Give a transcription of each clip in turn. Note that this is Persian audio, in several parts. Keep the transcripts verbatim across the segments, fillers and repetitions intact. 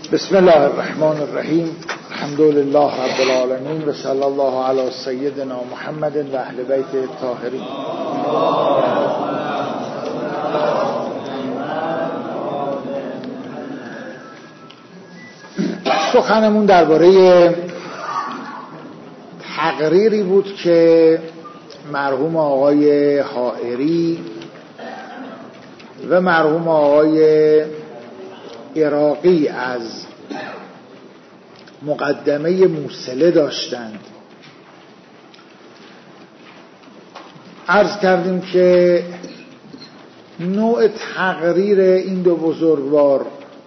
بسم الله الرحمن الرحیم. الحمد لله رب العالمین و صلی الله علی سیدنا محمد و اهل بیت الطاهرین. سخنمون درباره تقریری بود که مرحوم آقای حائری و مرحوم آقای عراقی از مقدمه موصله داشتند. عرض کردیم که نوع تقریر این دو بزرگوار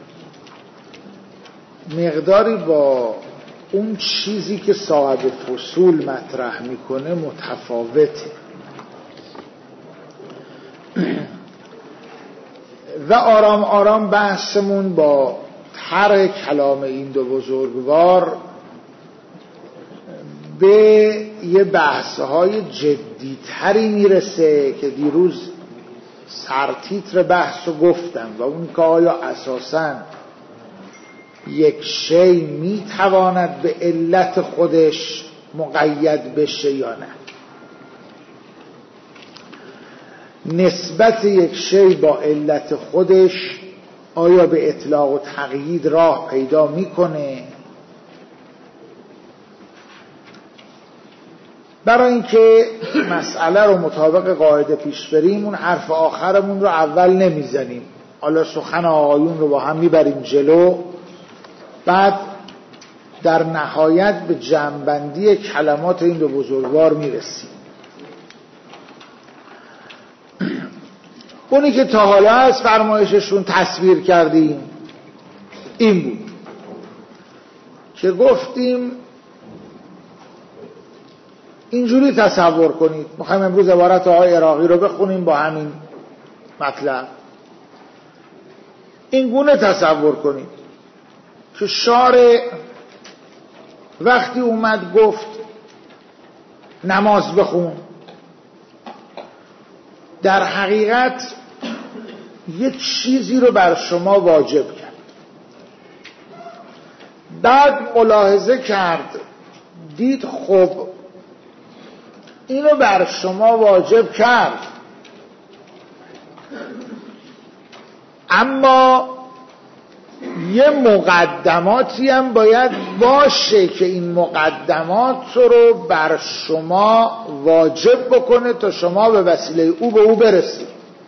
مقداری با اون چیزی که صاحب فصول مطرح میکنه متفاوته و آرام آرام بحثمون با طرح کلام این دو بزرگوار به یه بحث‌های جدی‌تری میرسه که دیروز سرتیتر بحث رو گفتم و اون که آیا اساساً یک شی میتواند به علت خودش مقید بشه یا نه، نسبت یک شی با علت خودش آیا به اطلاق و تقیید راه پیدا میکنه. برای اینکه مسئله رو مطابق قاعده پیش بریم اون حرف آخرمون رو اول نمیزنیم، حالا سخن آقایون رو با هم میبریم جلو، بعد در نهایت به جمع‌بندی کلمات این دو بزرگوار میرسیم. اونی که تا حالا از فرمایششون تصویر کردیم این بود که گفتیم اینجوری تصور کنید، میخوایم امروز عبارت آقای عراقی رو بخونیم با همین مطلب. این گونه تصور کنید که شارع وقتی اومد گفت نماز بخون، در حقیقت یه چیزی رو بر شما واجب کرد، بعد ملاحظه کرد دید خب اینو بر شما واجب کرد، اما یه مقدماتی هم باید باشه که این مقدمات رو بر شما واجب بکنه تا شما به وسیله او به او برسید.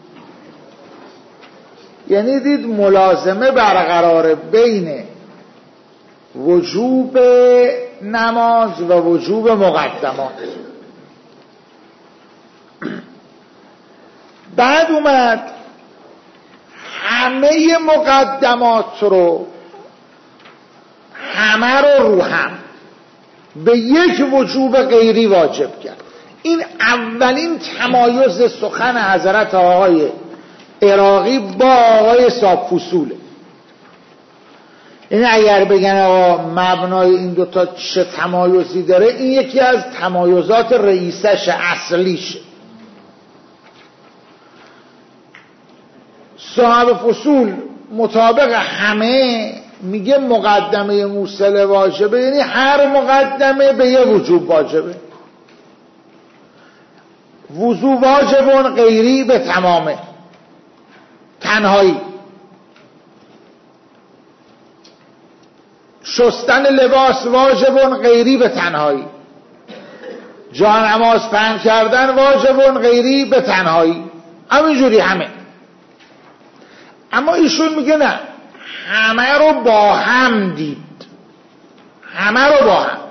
یعنی دید ملازمه برقرار بین وجوب نماز و وجوب مقدمات. بعد اومد همه مقدمات رو همه رو رو هم به یک وجوب غیری واجب کرد. این اولین تمایز سخن حضرت آقای عراقی با آقای صاحب فصوله. این اگر بگن آقا مبنای این دوتا چه تمایزی داره، این یکی از تمایزات رئیسش اصلیشه. صاحب فصول مطابق همه میگه مقدمه موصله واجبه، یعنی هر مقدمه به یه وجوب واجبه. وضو واجبون غیری به تمامه، تنهایی. شستن لباس واجبون غیری به تنهایی. جا نماز پهن کردن واجبون غیری به تنهایی. همینجوری همه. اما ایشون میگه نه، همه رو با هم دید، همه رو با هم.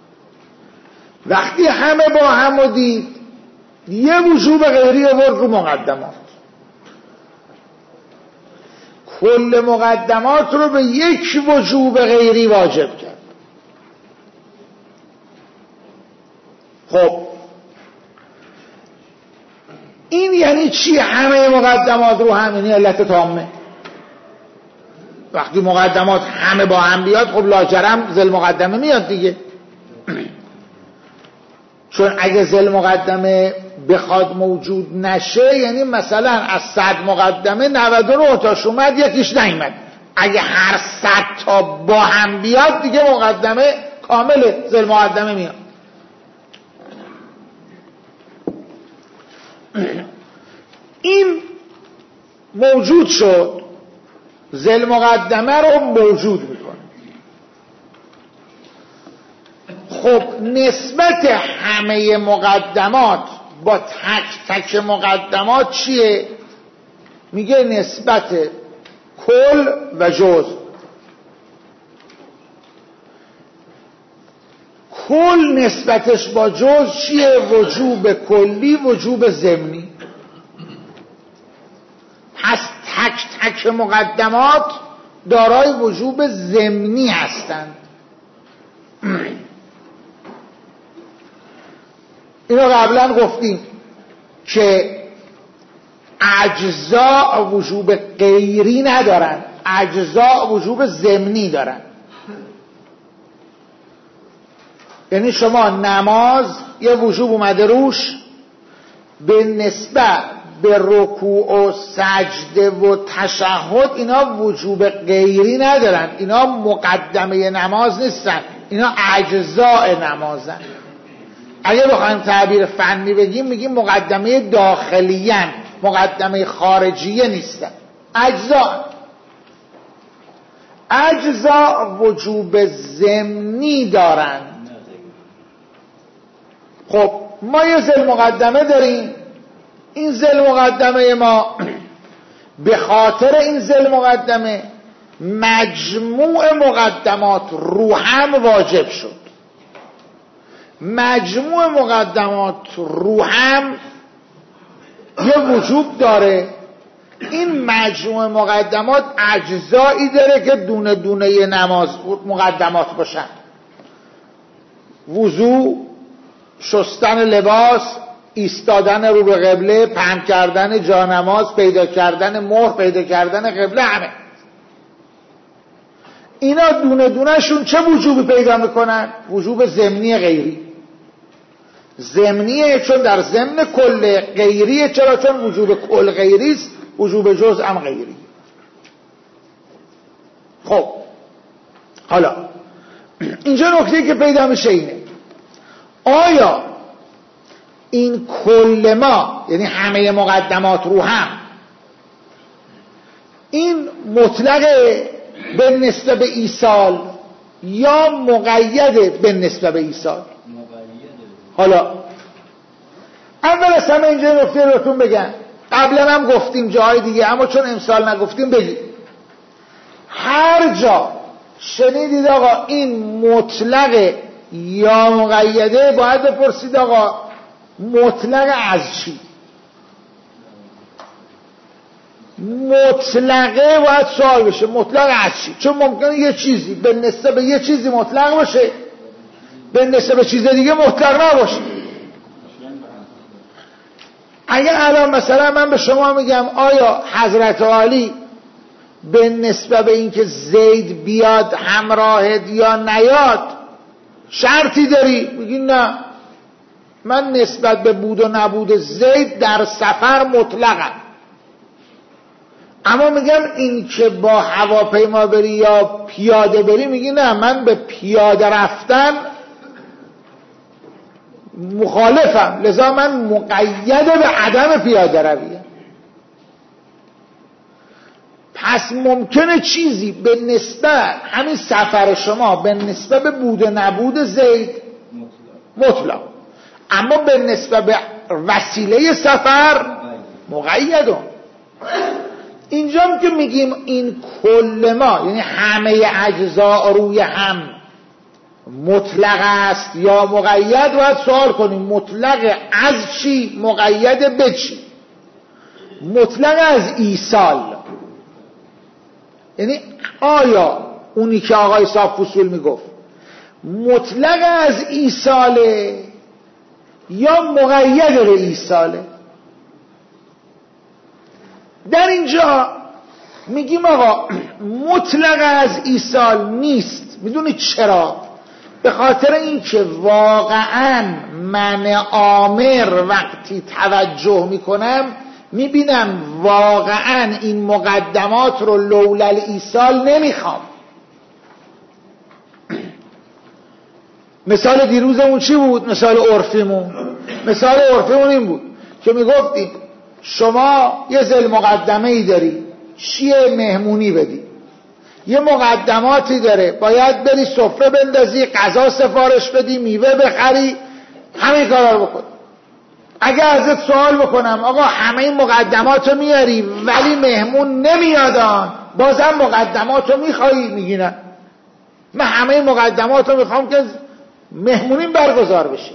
وقتی همه با هم رو دید یه وجوب غیری آورد رو مقدمات، کل مقدمات رو به یک وجوب غیری واجب کرد. خب این یعنی چی؟ همه مقدمات رو هم، یعنی علت تامه. وقتی مقدمات همه با هم بیاد خب لاجرم ذل مقدمه میاد دیگه. چون اگه ذل مقدمه بخواد موجود نشه، یعنی مثلا از صد مقدمه نود و نه تاش اومد یکیش نیامد، اگه هر صد تا با هم بیاد دیگه مقدمه کامله، ذل مقدمه میاد. این موجود شد، ذل مقدمه رو موجود میکنه. خب نسبت همه مقدمات با تک تک مقدمات چیه؟ میگه نسبت کل و جز. کل نسبتش با جز چیه؟ وجوب کلی، وجوب ضمنی. پس تک تک مقدمات دارای وجوب ضمنی هستند. اینو قبلا گفتیم که اجزا وجوب غیری ندارن، اجزا وجوب ضمنی دارن. یعنی شما نماز یه وجوب اومده روش، به نسبت به رکوع و سجده و تشهد اینا وجوب غیری ندارن، اینا مقدمه نماز نیستن، اینا اجزاء نمازن. اگه بخوایم تعبیر فنی بگیم میگیم مقدمه داخلیه، مقدمه خارجیه نیستن، اجزا. اجزا وجوب ضمنی دارن. خب ما یه ذل مقدمه داریم، این ذل مقدمه ما به خاطر این ذل مقدمه مجموع مقدمات رو هم واجب شد. مجموع مقدمات رو هم یه وجوب داره. این مجموع مقدمات اجزایی داره که دونه دونه یه نماز مقدمات باشن. وضو، شستن لباس، ایستادن رو به قبله، پهن کردن جانماز، پیدا کردن مهر، پیدا کردن قبله، همه اینا دونه دونه شون چه وجوبی پیدا میکنن؟ وجوب ضمنی غیری. ضمنیه چون در ضمن کل، غیریه چرا؟ چون وجوب کل غیری است، وجوب جزء هم غیری. خب حالا اینجا نکته که پیدا میشه اینه، آیا این کل ما، یعنی همه مقدمات رو هم، این مطلق به نسبت به ایصال یا مقید به نسبت به ایصال؟ حالا اول از همه اینجا نکته رو بهتون بگم، قبلا هم گفتیم جای دیگه اما چون امسال نگفتیم بگیم. هر جا شنیدید آقا این مطلق یا مقیده، باید بپرسید آقا مطلق از چی؟ مطلقه باید سوال بشه مطلق از چی؟ چون ممکنه یه چیزی به نسبت به یه چیزی مطلق باشه، به نسبت به چیز دیگه مطلق نباشه. اگه الان مثلا من به شما میگم آیا حضرت عالی به نسبت به اینکه زید بیاد همراهت یا نیاد شرطی داری؟ میگی نه، من نسبت به بود و نبود زید در سفر مطلقم. اما میگم این که با هواپیما بری یا پیاده بری، میگی نه، من به پیاده رفتن مخالفم، لذا من مقید به عدم پیاده رویم. پس ممکنه چیزی به نسبت همین سفر شما به نسبت به بود و نبود زید مطلق، اما به نسبت به وسیله سفر مقیدون. اینجام که میگیم این کل ما، یعنی همه اجزا روی هم مطلق است یا مقید، باید سوال کنیم مطلق از چی؟ مقید به چی؟ مطلق از ایصال، یعنی آیا اونی که آقای صاحب فصول میگفت مطلق از ایصاله یا مقید به ایصاله؟ در اینجا میگیم آقا مطلق از ایصال نیست. میدونید چرا؟ به خاطر اینکه واقعا من آمر وقتی توجه میکنم میبینم واقعا این مقدمات رو لولل ایصال نمیخوام. مثال دیروزمون چی بود؟ مثال عرفیمون مثال عرفیمون این بود که میگفتیم شما یه ذل مقدمه ای داری، چیه؟ مهمونی بدی، یه مقدماتی داره، باید بری سفره بندازی، غذا سفارش بدی، میوه بخری، همین کارا رو بکن. اگه ازت سوال بکنم آقا همه این مقدمات رو میاری ولی مهمون نمیادان، بازم مقدمات رو میخوایی؟ میگی نه، من همه این مقدمات رو میخوام که مهمونیم برگزار بشه.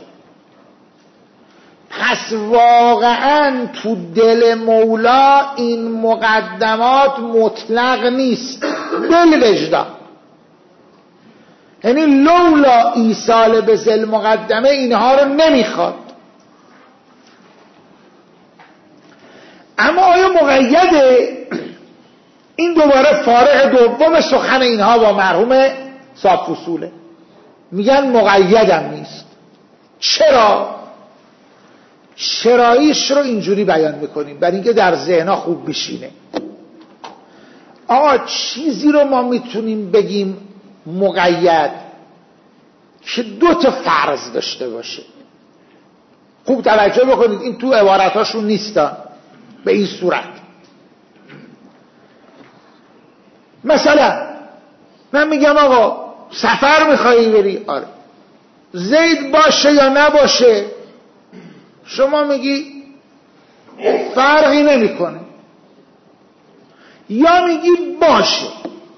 پس واقعا تو دل مولا این مقدمات مطلق نیست، دل وجدان. یعنی لولا ایصال به ذل مقدمه اینها رو نمیخواد. اما آیا مقیده؟ این دوباره فارع دوم سخن اینها با مرحوم صاحب فصوله. میگن مقیدم نیست. چرا؟ چراییش رو اینجوری بیان میکنیم برای اینکه در ذهنها خوب بشینه. آقا چیزی رو ما میتونیم بگیم مقید که دو تا فرض داشته باشه. خوب توجه بکنید، این تو عبارتاشون نیستن به این صورت. مثلا من میگم آقا سفر میخوایی بری، آره، زید باشه یا نباشه؟ شما میگی فرقی نمیکنه، یا میگی باشه.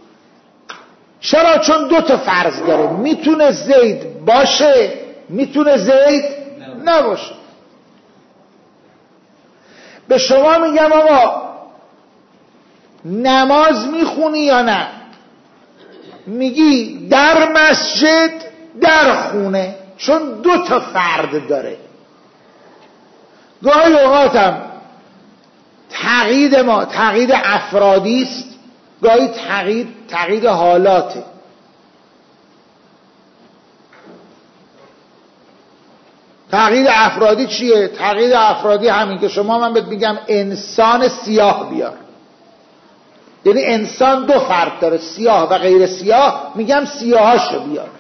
چرا؟ چون دو تا فرض داره، میتونه زید باشه، میتونه زید نباشه. به شما میگم آقا نماز میخونی یا نه؟ میگی در مسجد، در خونه، چون دو تا فرد داره. گاهی اوقات هم تقیید ما تقیید افرادی است، گاهی تقیید تقیید حالاته. تقیید افرادی چیه؟ تقیید افرادی همین که شما من بهت میگم انسان سیاه بیار، یعنی انسان دو فرد داره، سیاه و غیر سیاه، میگم سیاهاشو بیار.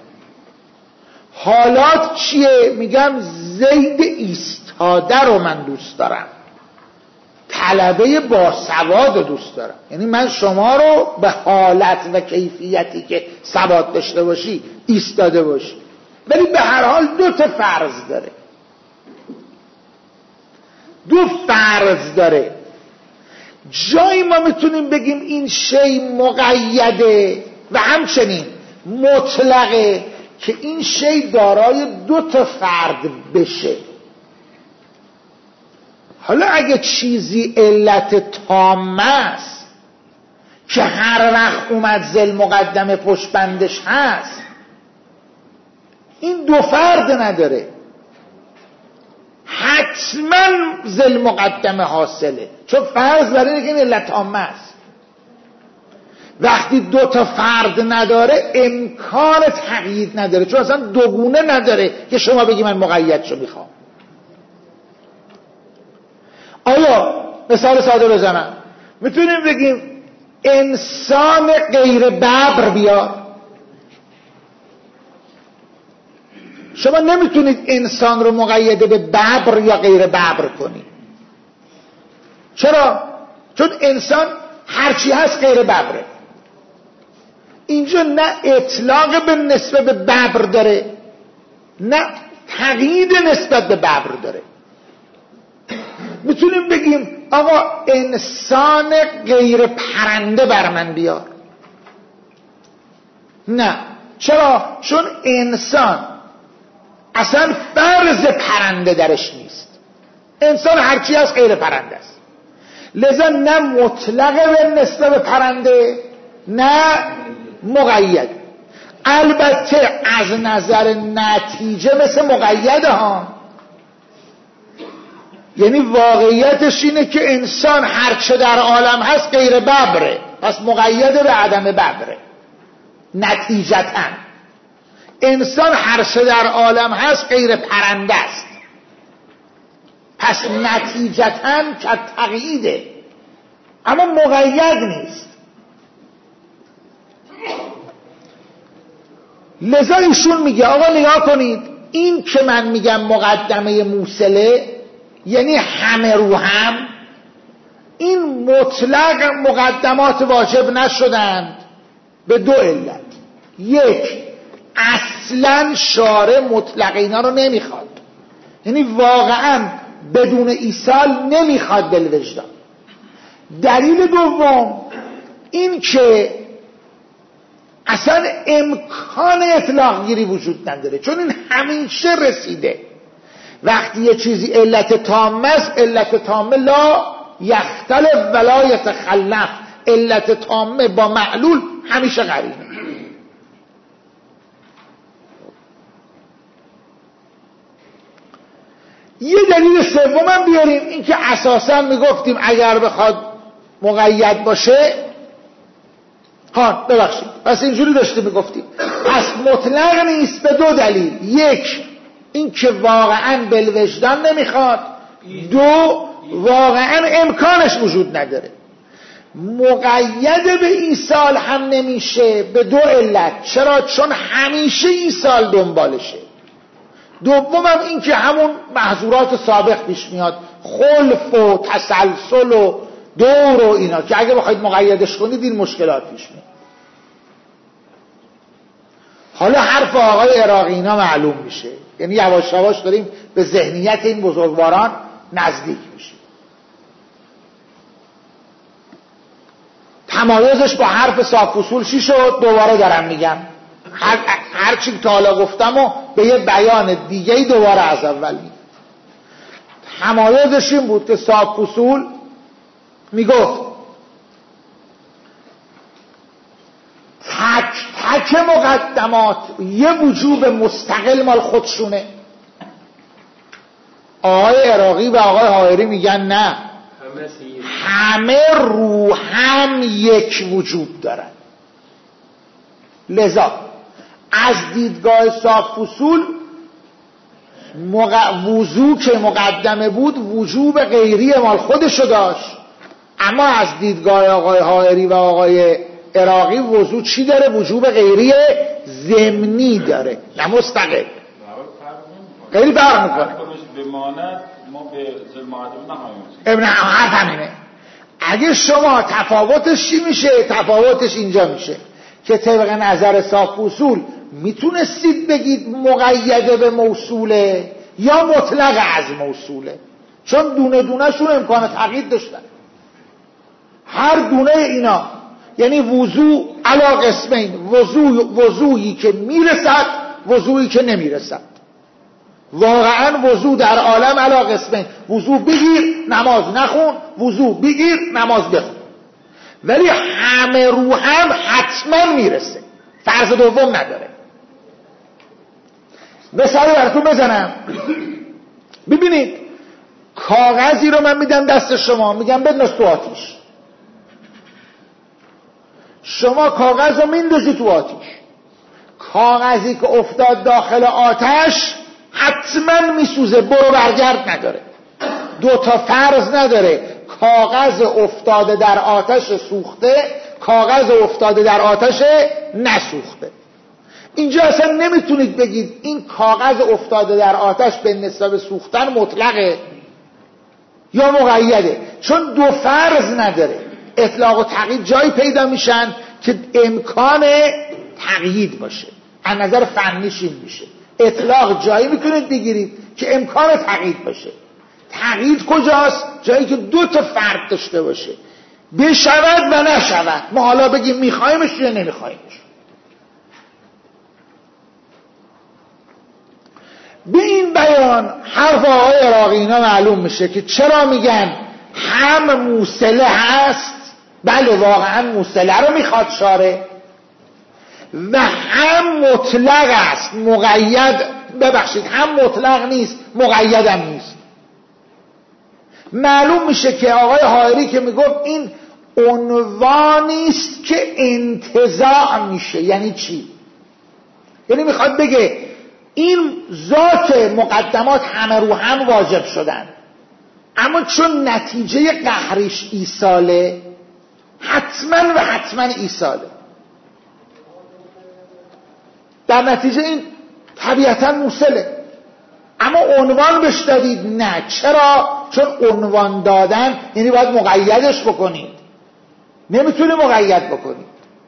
حالات چیه؟ میگم زید ایستاده رو من دوست دارم، طلبه باسواد دوست دارم. یعنی من شما رو به حالت و کیفیتی که سواد داشته باشی ایستاده باشی، ولی به هر حال دو تا فرض داره، دو فرض داره. جایی ما میتونیم بگیم این شی مقیده و همچنین مطلقه که این شی دارای دو تا فرد بشه. حالا اگه چیزی علت تامه است که هر وقت اومد ذل مقدمه پشت بندش هست، این دو فرد نداره، حتما ذل مقدمه حاصله، چون فرض برای اینه که این علت تامه است. وقتی دو تا فرد نداره امکان تقیید نداره، چون اصلا دوگونه نداره که شما بگی من مقید شو میخوام. آیا مثال ساده بزنم، میتونیم بگیم انسان غیر ببر بیار؟ شما نمیتونید انسان رو مقید به ببر یا غیر ببر کنید. چرا؟ چون انسان هرچی هست غیر ببره. اینجا نه اطلاق به نسبت به ببر داره، نه تقیید نسبت به ببر داره. میتونیم بگیم آقا انسان غیر پرنده بر من بیار؟ نه. چرا؟ چون انسان اصلا فرض پرنده درش نیست، انسان هرچی از غیر پرنده است. لذا نه مطلق به نسبت به پرنده نه مقید. البته از نظر نتیجه مثل مقیده ها، یعنی واقعیتش اینه که انسان هرچه در عالم هست غیر ببره، پس مقید به عدم ببره. نتیجتاً انسان هرچه در عالم هست غیر پرنده است. پس نتیجتاً که تقییده، اما مقید نیست. لذا ایشون میگه آقا نگاه کنید، این که من میگم مقدمه موصله یعنی همه رو هم، این مطلق مقدمات واجب نشدند به دو علت. یک، اصلا شارع مطلق اینا رو نمیخواد، یعنی واقعا بدون ایصال نمیخواد بالوجدان. دلیل دوم این که اصلا امکان اطلاق گیری وجود نداره، چون این همیشه رسیده. وقتی یه چیزی علت تامه است، علت تامه لا یختلف ولا یتخلف، علت تامه با معلول همیشه قرینه. یه دلیل سوم هم بیاریم، این که اساسا میگفتیم اگر بخواد مقید باشه، ها ببخشید پس اینجوری داشته میگفتیم پس مطلق نیست به دو دلیل. یک، این که واقعا بالوجدان نمیخواد. دو، واقعا امکانش وجود نداره. مقید به ایصال هم نمیشه به دو علت. چرا؟ چون همیشه ایصال دنبالشه. دوم هم این که همون محظورات سابق پیش میاد، خلف و تسلسل و دور و اینا، که اگه بخواید مقیدش کنید این مشکلات پیش میاد. حالا حرف آقای عراقی اینا معلوم میشه، یعنی یواش یواش داریم به ذهنیت این بزرگواران نزدیک میشیم. تمایزش با حرف صاف اصول چی شد؟ دوباره دارم میگم، هر هر چی تا حالا گفتم و به یه بیان دیگه‌ای دوباره از اول میگم. تمایزش این بود که صاف اصول میگفت تک تک مقدمات یه وجوب مستقل مال خودشونه. آقای عراقی و آقای حائری میگن نه، همه رو هم یک وجود دارن. لذا از دیدگاه صاف اصول مق... وضوع که مقدمه بود وجوب غیری مال خودشو داشت، اما از دیدگاه آقای حائری و آقای عراقی وضوع چی داره؟ وجوب غیری ضمنی داره، نه مستقل. غیری فرق میکنه. بماند ما به ظلمات ابن حرف همینه. اگه شما تفاوتش چی میشه؟ تفاوتش اینجا میشه که طبق نظر صاف اصول میتونستید بگید مقیده به موصوله یا مطلق از موصوله، چون دونه دونه شون امکان تقیید داشتن. هر دونه اینا یعنی وضوع علی قسمین، وضوع وضوعی که میرسد، وضوعی که نمیرسد. واقعا وضوع در عالم علی قسمین، وضوع بگیر نماز نخون، وضوع بگیر نماز بخون. ولی همه رو هم حتما میرسه، فرض دوم نداره. مثالی براتون بزنم. ببینید کاغذی رو من میدم دست شما، میگم بنداز تو آتیش. شما کاغذ رو میندازی تو آتیش. کاغذی که افتاد داخل آتش حتما میسوزه، برو برگرد نداره. دو تا فرض نداره، کاغذ افتاده در آتش سوخته، کاغذ افتاده در آتش نسوخته. اینجا اصلا نمیتونید بگید این کاغذ افتاده در آتش به نسبت سوختن مطلقه یا مقیده، چون دو فرض نداره. اطلاق و تقیید جایی پیدا میشن که امکان تقیید باشه. از نظر فنیش این میشه. اطلاق جایی میتونید بگیرید که امکان تقیید باشه. تقیید کجاست؟ جایی که دو تا فرق داشته باشه، بشود و نشود. ما حالا بگیم میخوایمش یا نمیخوایمش. به این بیان حرف آقای عراقی اینا معلوم میشه که چرا میگن هم موصله هست، بله واقعا موصله رو میخواد شارع، و هم مطلق است، مقید ببخشید هم مطلق نیست مقیدم نیست. معلوم میشه که آقای حائری که میگفت این عنوانی است که انتزاع میشه. یعنی چی؟ یعنی میخواد بگه این ذات مقدمات همه رو هم واجب شدن، اما چون نتیجه قهرش ایصاله، حتما و حتما ایصاله. در نتیجه این طبیعتا موصله. اما عنوان بهش دادید؟ نه. چرا؟ چون عنوان دادن یعنی باید مقیدش بکنید، نمیتونه مقید بکنید.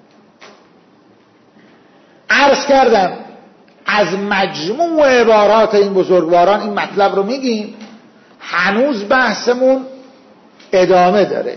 عرض کردم از مجموع عبارات این بزرگواران این مطلب رو میگیم، هنوز بحثمون ادامه داره.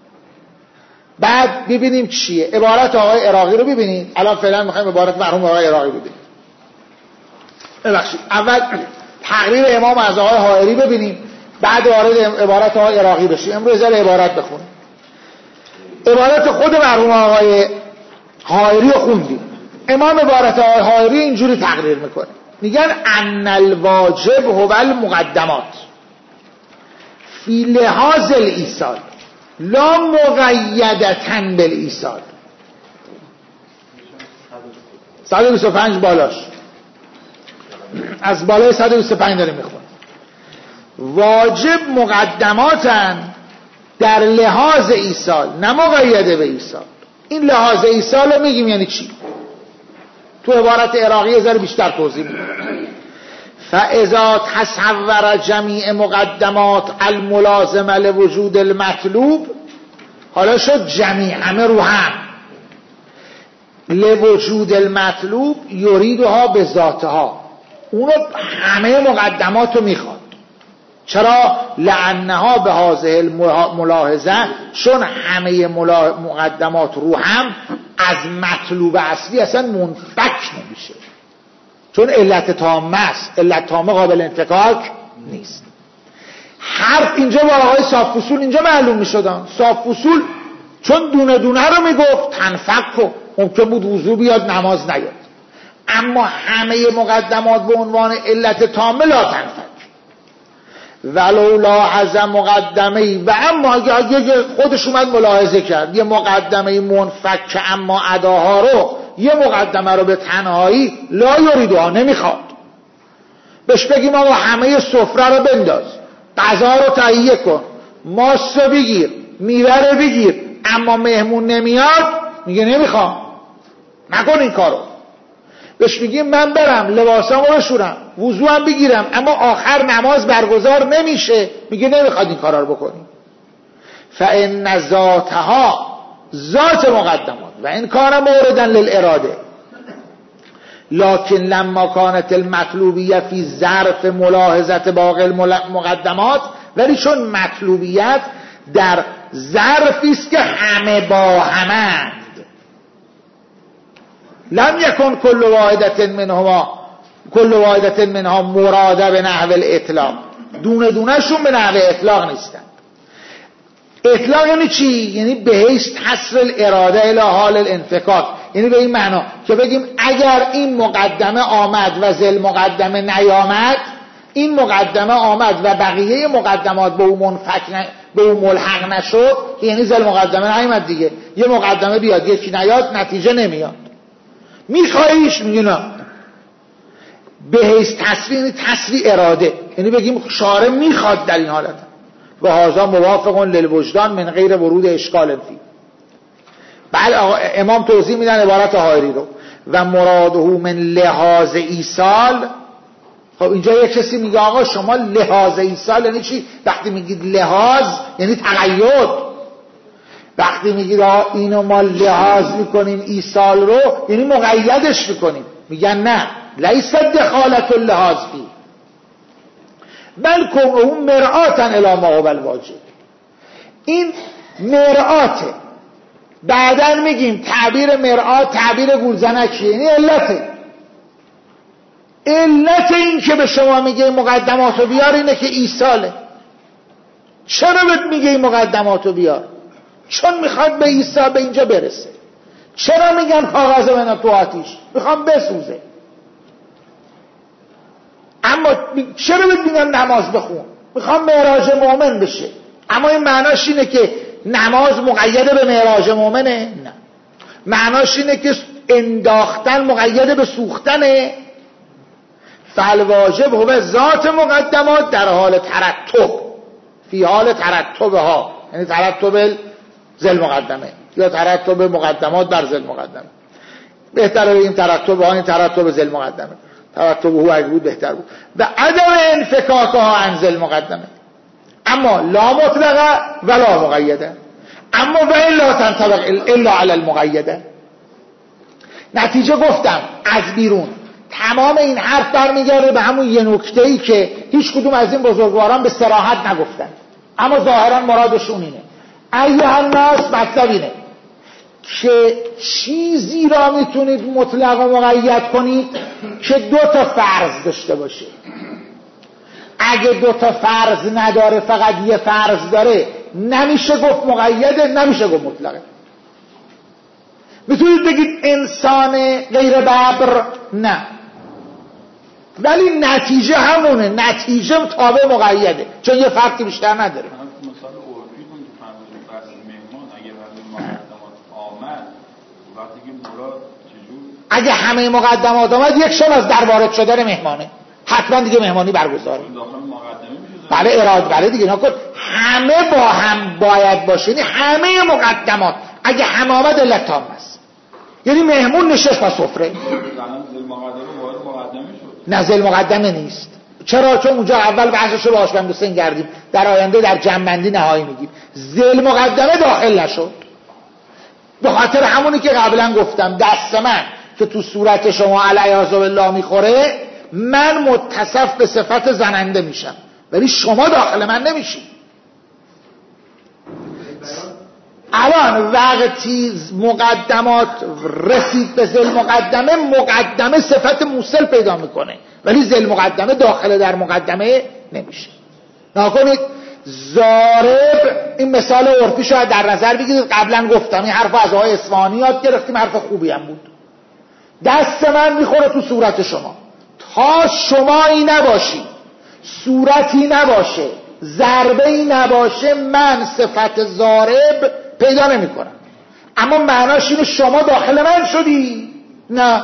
بعد ببینیم چیه. عبارت آقای عراقی رو ببینید. الان فعلا میخوایم عبارت مرحوم آقای عراقی ببینیم. ببخشید، اول تقریر امام از آقای حائری ببینیم، بعد وارد عبارت آقای عراقی بشیم. امروز ذره عبارت بخونیم. عبارت خود مرحوم آقای حائری رو خوندیم. امام عبارت آقای حائری اینجوری تقریر میکنه، میگن ان الواجب هو المقدمات فی لحاظ الایصال لا مقیدتاً بالایصال. صد و بیست و پنج بالاش، از بالای صد و بیست و پنج داره میخونه. واجب مقدماتن در لحاظ ایصال، نه مقیده به ایصال. این لحاظ ایصال رو میگیم یعنی چی؟ تو عبارت عراقی یه ذره بیشتر توضیح میدیم. فاذا تصور جمیع مقدمات الملازمه لوجود المطلوب، حالا شد جمیع، همه رو هم، لوجود المطلوب یریدها به ذاتها، اونو همه مقدمات رو میخواد. چرا؟ لانها به هذه الملاحظه، چون همه مقدمات رو هم از مطلوب اصلی اصلا منفک نمیشه، چون علت تامه است. علت تامه قابل انفکاک نیست. حرف اینجا با آقای صاف اصول اینجا معلوم میشدن. صاف اصول چون دونه دونه رو میگفت تنفک و ممکن بود وضو بیاد نماز نیاد، اما همه مقدمات به عنوان علت تامه لا تنفک. ولو لاحظ مقدمه، و اما اگه خودش اومد ملاحظه کرد یه مقدمه منفک اما اداها رو، یه مقدمه رو به تنهایی لا یریدها، نمیخواد، بهش بگیم آقا همه سفره رو بنداز، غذا رو تهیه کن، ماست رو بگیر، میوه رو بگیر، اما مهمون نمیاد، میگه نمیخوام، نکن این کارو. بهش میگیم من برم لباسامو بشورم، وضو هم بگیرم، اما آخر نماز برگزار نمیشه، میگه نمیخواد این کارا رو بکنی. فان ذاتها، ذات مقدمات، و این کان موردن للاراده، لکن لما کانت المطلوبیه فی ظرف ملاحظت باقی المقدمات، ولی چون مطلوبیت در ظرفی است که همه با همند، لم یکن کل واحدت منهما کل واحدت منها مراده به نحو الاطلاق، دونه دونه شون به نحو اطلاق نیستن. اطلاق یعنی چی؟ یعنی به حیث حصر الاراده الی حال الانفکاک، یعنی به این معنا که بگیم اگر این مقدمه آمد و ذل مقدمه نیامد، این مقدمه آمد و بقیه مقدمات به اون منفک ن... به اون ملحق نشد، یعنی ذل مقدمه نیامد دیگه. یه مقدمه بیاد یکی نیاد، نتیجه نمیاد. میخواییش؟ میگه نه. به حیث تصریح یعنی تصریح اراده، یعنی بگیم شارع میخواد در این حالت و هذا موافق للوجدان من غیر ورود اشکال فی. بعد امام توضیح میدن عبارت حائری رو، و مراده من لحاظ ایصال. خب اینجا یک کسی میگه آقا شما لحاظ ایصال یعنی چی؟ وقتی میگید لحاظ یعنی تقید، وقتی میگید آقا اینو ما لحاظ میکنیم ایصال رو یعنی مقیدش میکنیم. میگن نه، لیست دخالت اللحاظ فی بل کنه مرآتا الی ما هو الواجب. این مرآته. بعداً میگیم تعبیر مرآت تعبیر گولزنکیه، یعنی علته. علت این که به شما میگه مقدماتو بیار اینه که ایصاله. چرا بهت میگه این مقدماتو بیار؟ چون میخواد به عیسی به اینجا برسه. چرا میگن کاغذ بنا تو آتیش؟ میخوام بسوزه. اما چرا بهت میگن نماز بخون؟ میخوام معراج مؤمن بشه. اما این معناش اینه که نماز مقیده به معراج مؤمنه؟ نه. معناش اینه که انداختن مقیده به سوختنه؟ فالواجب هو ذات مقدمات در حال ترتب. فی حال ترتبها، یعنی ترتب ذل مقدمه یا ترتب مقدمات بر ذل مقدمه. بهتره بگیم ترتب ها، این ترتب ذل مقدمه، ترتب هو اگه بود بهتر بود. و عدم انفکاکها عن ذل مقدمه، اما لا مطلقه ولا مقیده، اما و این لا تنطبق الا علی المقیده. نتیجه گفتم از بیرون تمام این حرف برمیگرده به همون یه نکته‌ای که هیچ کدوم از این بزرگواران به صراحت نگفتن، اما ظاهرا مرادشون اینه. ایها الناس، مطلب اینه که چیزی را میتونید مطلق و مقید کنید که دو تا فرض داشته باشه. اگه دو تا فرض نداره، فقط یه فرض داره، نمیشه گفت مقیده، نمیشه گفت مطلقه. میتونید بگید انسان غیر ببر، نه، ولی نتیجه همونه، نتیجه تابع مقیده، چون یه فرقی بیشتر نداره. مثال عرفی کن که فرمودید بحث مهمان، اگه وقتی مقدمات آمد، وقتی که مراد چجور؟ اگه همه مقدمات آمد، یک شب از در وارد شدن مهمانه، حتما دیگه مهمانی برگزاره. داخل مقدمه میشه. بله اراده، بله دیگه نکن همه با هم باید باشه، یعنی همه مقدمات اگه همه آمد علت تام است، یعنی مهمون نشست با سفره. الان ذل مقدمه وارد مقدمه شد. نه ذل مقدمه نیست. چرا؟ چون اونجا اول بحثش رو با آشبند و سن کردیم، در آینده در جنبندی نهایی میگیم. ذل مقدمه داخل نشد، به خاطر همونی که قبلا گفتم، دست من که تو صورت شما علیاذ بالله میخوره، من متصف به صفت زننده میشم، ولی شما داخل من نمیشی. الان وقتی مقدمات رسید به ذل مقدمه، مقدمه صفت موصل پیدا میکنه، ولی ذل مقدمه داخل در مقدمه نمیشه. نکنید ضارب، این مثال عرفی شاید در نظر بگیرید، قبلا گفتم این حرف از آقای اصفهانی یاد گرفتیم، حرف خوبی هم بود. دست من میخوره تو صورت شما، تا شمایی نباشی، صورتی نباشه، ضربه ای نباشه، من صفت ضارب پیدا نمی کنم. اما معناش اینه شما داخل من شدی؟ نه،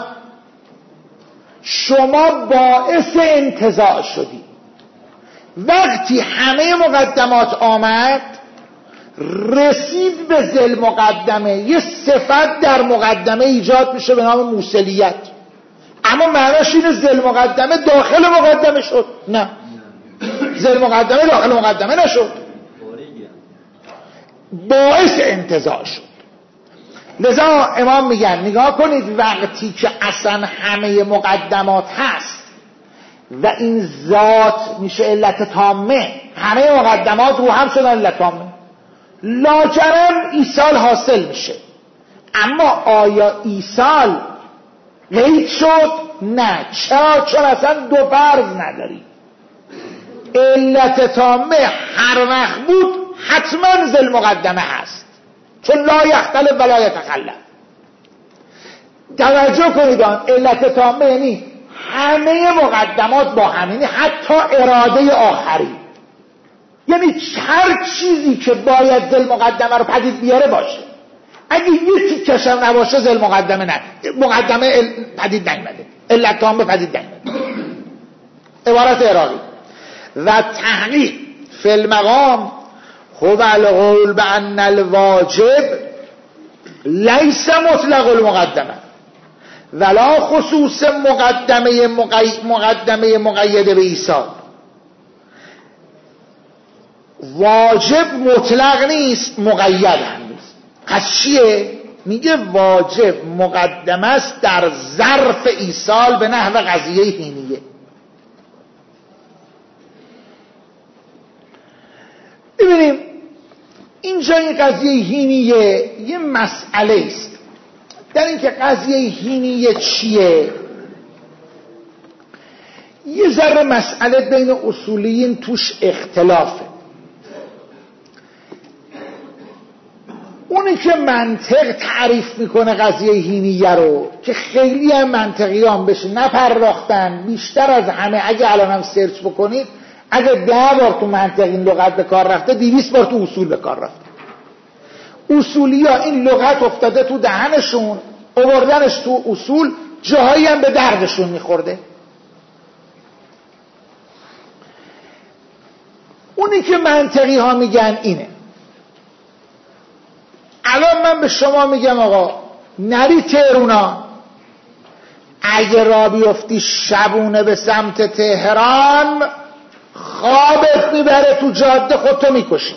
شما باعث انتزاع شدی. وقتی همه مقدمات آمد، رسید به ذل مقدمه، یه صفت در مقدمه ایجاد میشه به نام موصلیت، اما معناش اینه ذل مقدمه داخل مقدمه شد؟ نه، ذل مقدمه داخل مقدمه نشد، باعث انتزاع شد. لذا امام میگن نگاه کنید، وقتی که اصلا همه مقدمات هست و این ذات میشه علت تامه، همه مقدمات رو هم شدن علت تامه، لاجرم ایصال حاصل میشه. اما آیا ایصال قید شد؟ نه. چرا؟ چون اصلا دو فرض نداری. علت تامه هر وقت بود حتما ذل مقدمه هست، چون لا یختلف ولا یتخلف. توجه کنید، آن علت تامه یعنی همه مقدمات با هم، یعنی حتی اراده آخری، یعنی هر چیزی که باید ذل مقدمه رو پدید بیاره باشه. اگه یه تیکش هم نباشه ذل مقدمه نه، مقدمه پدید نیامده، علت تامه پدید نیامده. عبارت عراقی: و تحقیق فی المقام هو القول بان الواجب لیس مطلق المقدمه ولا خصوص مقدمه مقی... مقدمه مقیده به ایصال. واجب مطلق نیست، مقید هم نیست. پس چیه؟ میگه واجب مقدمه است در ظرف ایصال به نحو قضیه حینیه. ببینیم اینجا این قضیه حینیه یه مسئله است. در این که قضیه حینیه چیه، یه ذره مسئله بین اصولیین توش اختلافه. اونی که منطق تعریف میکنه قضیه حینیه رو، که خیلی هم منطقیان بشه نپرداختن، بیشتر از همه اگه الان هم سرچ بکنید، اگه ده بار تو منطق این لغت به کار رفته، دویست بار تو اصول به کار رفته. اصولی ها این لغت افتاده تو دهنشون، آوردنش تو اصول، جاهایی هم به دردشون میخورده. اونی که منطقی ها میگن اینه. الان من به شما میگم آقا نری تهرونا، اگه را بیفتی شبونه به سمت تهران خوابت میبره تو جاده، خودتو میکشی.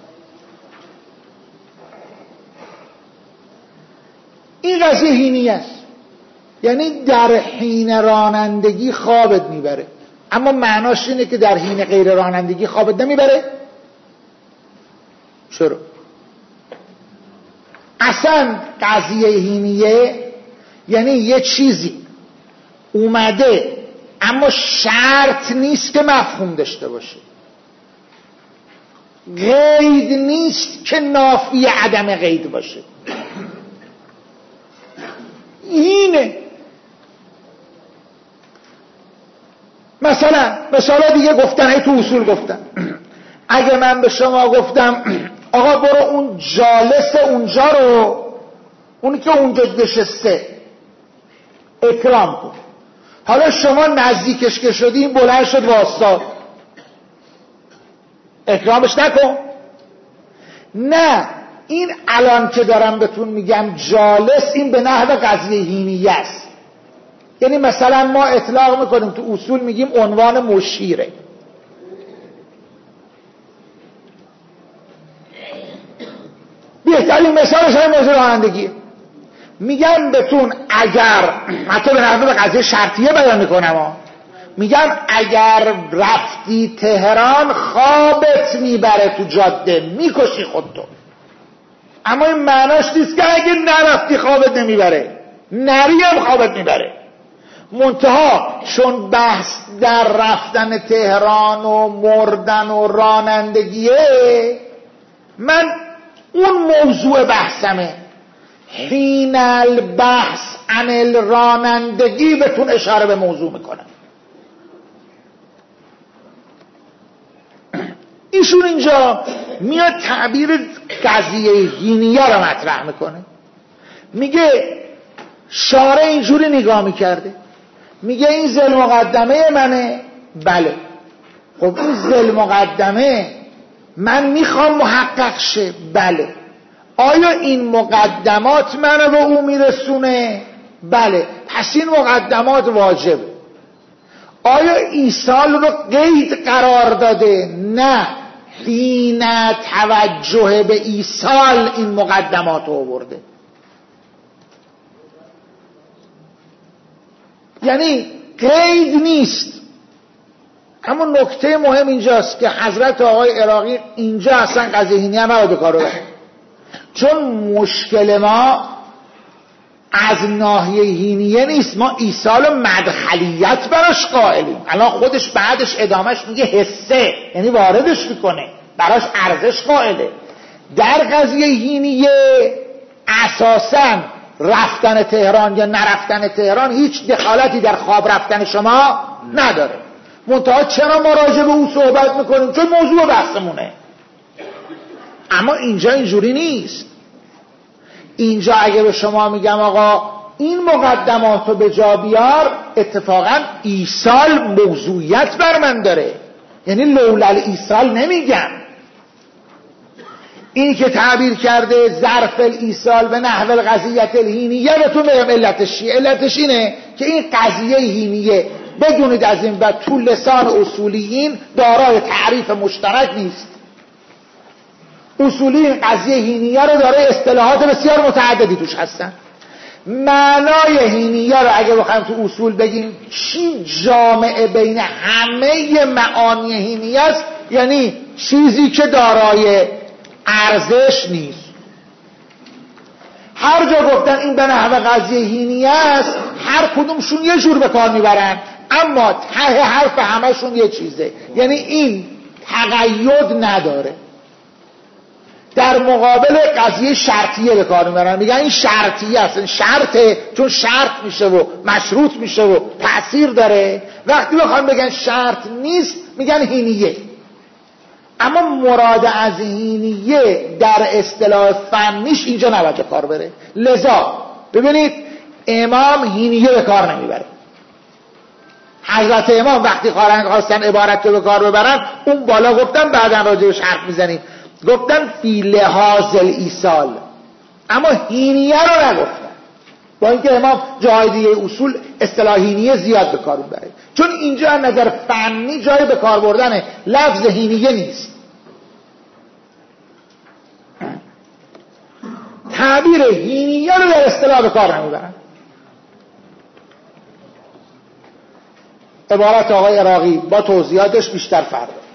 این قضیه هینی است، یعنی در حین رانندگی خوابت میبره. اما معناش اینه که در حین غیر رانندگی خوابت نمیبره؟ چرا؟ اصلا قضیه هینیه یعنی یه چیزی اومده اما شرط نیست که مفهوم داشته باشه، قید نیست که نافی عدم قید باشه. اینه. مثلا مثلا دیگه گفتن، ای تو اصول گفتن، اگه من به شما گفتم آقا برو اون جالس اونجا رو، اونی که اونجا نشسته اکرام کن، حالا شما نزدیکش که شدیم بلند شد واسطاد، اکرامش نکن؟ نه، این الان که دارم بهتون میگم جالس، این به نحو قضیه هینیه است. یعنی مثلا ما اطلاق میکنیم تو اصول میگیم عنوان مشیره. بهترین مثالش های موضوع رانندگیه. میگم بهتون اگر، حتی به نحو قضیه شرطیه بیان میکنم، میگم اگر رفتی تهران خوابت میبره تو جاده، میکشی خودتو. اما این معناش نیست که اگه نرفتی خوابت نمیبره، نری هم خوابت میبره. منتها چون بحث در رفتن تهران و مردن و رانندگیه، من اون موضوع بحثمه. حین البحث عن الرانندگی بهتون اشاره به موضوع میکنم. ایشون اینجا میاد تعبیر قضیه هینیه رو مطرح میکنه. میگه شارع اینجوری نگاه میکرده، میگه این ذل مقدمه منه. بله، خب این ذل مقدمه من میخوام محقق شه. بله. آیا این مقدمات منو به او میرسونه؟ بله. پس این مقدمات واجبه. آیا ایصال رو قید قرار داده؟ نه، حین توجه به ایصال این مقدمات رو آورده. یعنی قید نیست. اما نکته مهم اینجاست که حضرت آقای عراقی اینجا اصلا قضیه هینی هم رو به کار ببره، چون مشکل ما از ناحیه هینیه نیست، ما ایصال و مدخلیت براش قائلیم. الان خودش بعدش ادامش میگه حسه، یعنی واردش میکنه، براش ارزش قائله. در قضیه هینیه اساساً رفتن تهران یا نرفتن تهران هیچ دخالتی در خواب رفتن شما نداره. منتها چرا ما راجع به او صحبت میکنیم؟ چون موضوع بحثمونه. اما اینجا اینجوری نیست. اینجا اگه به شما میگم آقا این مقدمات رو به جا بیار، اتفاقا ایصال موضوعیت بر من داره، یعنی لولل ایصال نمیگم. اینی که تعبیر کرده ظرف الایصال به نحو القضیه الهینیه، بهتون بگم علتش چیه؟ علتش اینه که این قضیه هینیه بدونید از این بعد تو لسان اصولیین دارای تعریف مشترک نیست. اصولیین قضیه هینیه رو داره اصطلاحات بسیار متعددی توش هستن. معنای هینیه رو اگه بخوایم تو اصول بگیم چی جامعه بین همه معانی هینیه است، یعنی چیزی که دارای ارزش نیست. هر جا گفتن این به نحو قضیه هینیه است، هر کدومشون یه جور به کار میبرن، اما ته حرف همشون یه چیزه، یعنی این تقید نداره. در مقابل قضیه شرطیه به کار میبرن، میگن این شرطیه است، این شرطه چون شرط میشه و مشروط میشه و تأثیر داره. وقتی بخوام بگن شرط نیست میگن هینیه. اما مراد از هینیه در اصطلاح فنیش اینجا نباید به کار بره. لذا ببینید امام هینیه به کار نمیبره، حضرت امام وقتی خارنگ خواستن عبارت رو به کار ببرن اون بالا گفتن، بعدن راجبش حرف میزنیم، گفتن فی لحاظ الایصال، اما هینیه رو نگفتن، با اینکه امام جای دیگه اصول اصطلاح هینیه زیاد به کار میبره، چون اینجا از نظر فنی جای به کار بردن لفظ هینیه نیست. تعبیر هینیه رو در اصطلاح به کار نمیبرن. عبارت آقای عراقی با توضیحاتش بیشتر فرق